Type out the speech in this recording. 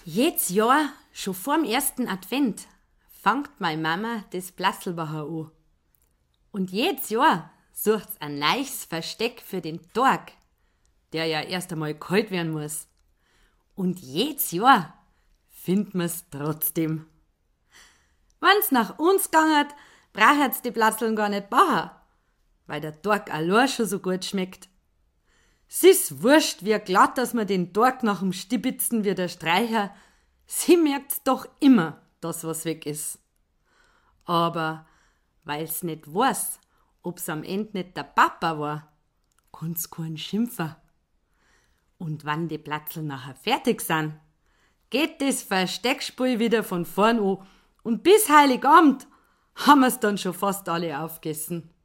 Jedes Jahr, schon vorm ersten Advent, fängt meine Mama das Plasselbacher an. Und jedes Jahr sucht's ein neues Versteck für den Tag, der ja erst einmal kalt werden muss. Und jedes Jahr findet man's trotzdem. Wenn's nach uns gangert, braucht's die Platzeln gar nicht bauen, weil der Tag allein schon so gut schmeckt. Es ist wurscht, wie glatt, dass man den Tag nach dem Stibitzen wie der Streicher, sie merkt's doch immer, dass was weg ist. Aber weil's nicht weiß, ob's am Ende nicht der Papa war, kann's keinen schimpfen. Und wann die Platzeln nachher fertig sind, geht das Versteckspiel wieder von vorn an und bis Heiligabend haben wir's dann schon fast alle aufgegessen.